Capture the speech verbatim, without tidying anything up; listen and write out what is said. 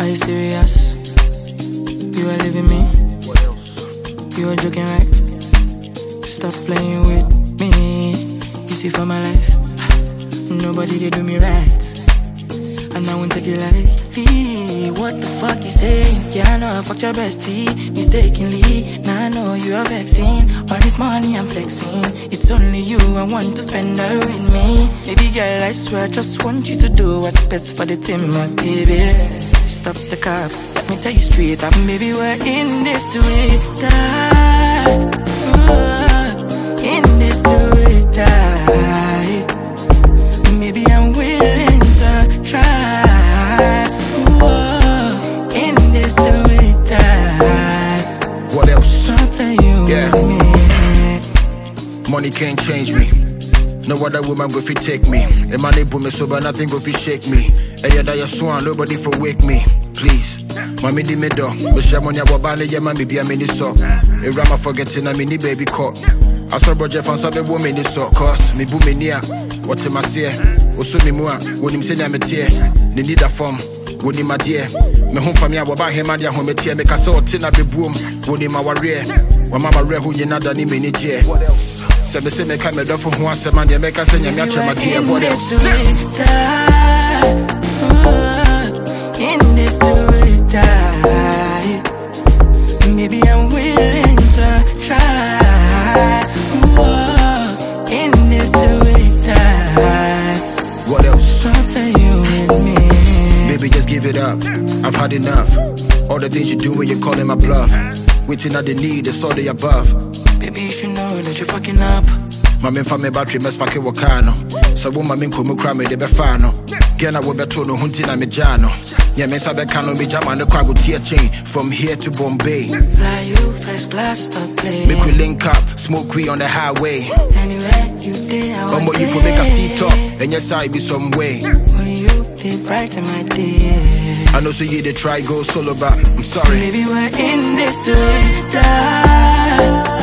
you serious? You are leaving me? What else? You are joking, right? Stop playing with me. You see, for my life, nobody they do me right, and I won't take it lightly. What the fuck you saying? Yeah, I know I fucked your bestie mistakenly. Now I know you are vexing. All this money I'm flexing, it's only you I want to spend all with me. Baby girl, I swear I just want you to do what's best for the team, my baby. Stop the cap, let me tell you straight up, baby, we're in this to it die. Ooh, in this to it die. Maybe I'm willing to try. Ooh, in this to it die. What else? Stop playing Yeah. with me. Money can't change me. No other woman go fi take me. A money boom me so but nothing go fi shake me. Hey, yeah, that you swan, nobody for wake me. Please. Mami di me do. Me share money abo bale yeah mami be a mini so. A rama forgetting a mini baby caught. I saw Roger fan sabe woman ni so. Cause me boom me near. What am I say? Oso mi mua. When him say na me tear. Ni need a form. When him a dear. Me home family abo ba him a dia home me tear. Me kasa o tina be boom. When him a warrior. Wa mama re hu yina da ni me ni je. Se me se me ka me do for ho asem and me ka se nya me acha ma dia. What else? In this to it die. Maybe I'm willing to try. Whoa, in this to it die. What else? Stop playing with me. Baby, just give it up. I've had enough. All the things you do when you're calling my bluff. Waiting at the need, it's all the above. Baby, you should know that you're fucking up. My men family battery mess pack wakano. So woman min kumu cry me de befano. Gena wo beto no hunti na me jano. Yeah, me sabe kano me jama no kwago tear chain from here to Bombay. Fly you first class, stop playing. Make we link up, smoke we on the highway. Anywhere you day, I Come want on, you for make a seat up, and yes I be some way. Only you did brighten my day. I know so you did try go solo, but I'm sorry. Maybe we're in this to die.